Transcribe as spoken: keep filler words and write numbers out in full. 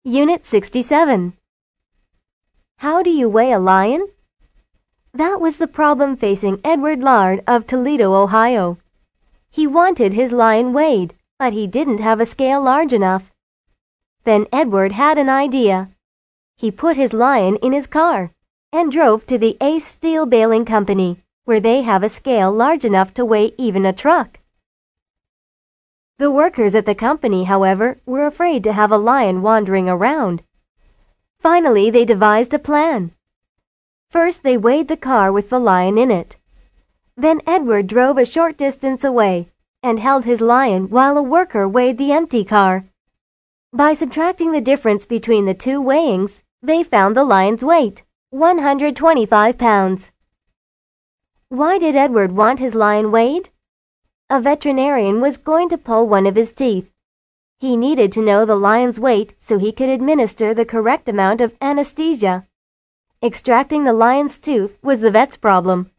Unit sixty-seven. How do you weigh a lion? That was the problem facing Edward Lard of Toledo, Ohio. He wanted his lion weighed, but he didn't have a scale large enough. Then Edward had an idea. He put his lion in his car and drove to the Ace Steel Baling Company, where they have a scale large enough to weigh even a truck. The workers at the company, however, were afraid to have a lion wandering around. Finally, they devised a plan. First, they weighed the car with the lion in it. Then Edward drove a short distance away and held his lion while a worker weighed the empty car. By subtracting the difference between the two weighings, they found the lion's weight, one hundred twenty-five pounds. Why did Edward want his lion weighed? A veterinarian was going to pull one of his teeth. He needed to know the lion's weight so he could administer the correct amount of anesthesia. Extracting the lion's tooth was the vet's problem.